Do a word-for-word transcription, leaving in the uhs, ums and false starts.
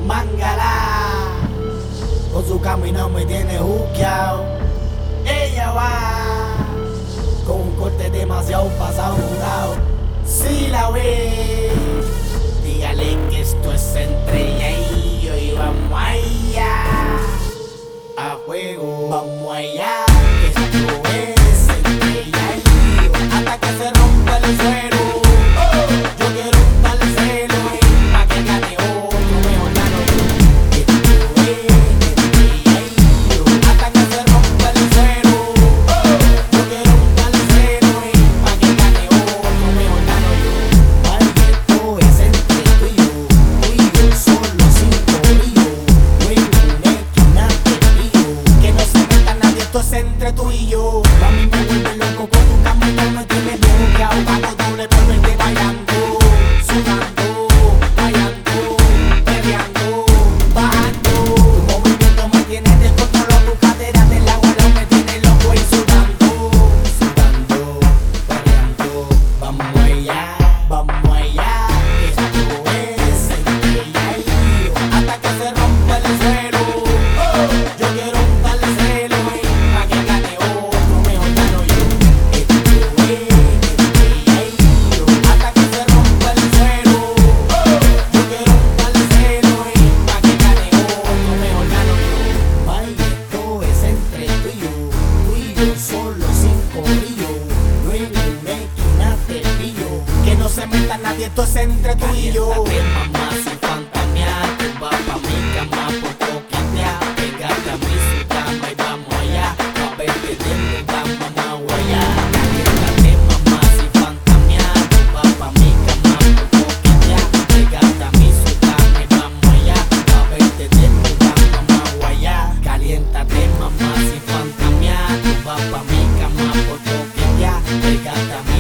Mangala, con su camino me tiene juqueado. Ella va con un corte demasiado pasado jurado. Si la ve, dígale que esto es entre ella y yo. Y vamos allá, a juego, vamos allá. Esto es entre ella y yo, hasta que se rompa el suelo. Yo quiero darle celo y pa' que gane otro, mejor gano yo. Esto es entre ella y yo, hasta que se rompa el suelo. Yo quiero darle celo y pa' que gane otro, mejor gano yo. Ay, esto es entre tú y yo, tú y yo solo sin corillo. No hay una esquina de pillo, que no se meta nadie, esto es entre tú y yo. A mí me vuelve loco con tu camino, me tienes bloqueado. Vamos doble por verte bailando, sudando, bailando, perreando, bajando. Tu movimiento me tiene descontrolado, tu cadera del agua no me tiene loco y sudando, sudando, perreando. Vamos allá, vamos allá. Esto es entre ella y yo, hasta que se rompa el suelo. Yo quiero darle celo y pa' que gane otro, mejor gano yo. Esto es entre ella y yo, hasta que se rompa el suelo. Yo quiero darle celo y pa' que gane otro, mejor gano yo. Ay, esto es entre tú y yo, tú y yo solo sin corillo. No hay una esquina te pillo, que no se meta nadie, esto es entre tú y yo. Caliéntate, mamá, sin fantamear, tú vas pa' mi cama por coquetear. Pégate a mi su cama y vamos allá, pa' verte desnuda, mamá, guayá. Caliéntate, mamá, sin fantamear, tú vas pa' mi cama por coquetear. Pégate a mi su cama y vamos allá, pa' verte desnuda, mamá, guayá. Caliéntate, mamá, sin fantamear, tú vas pa' mi cama por coquetear. Pégate a mi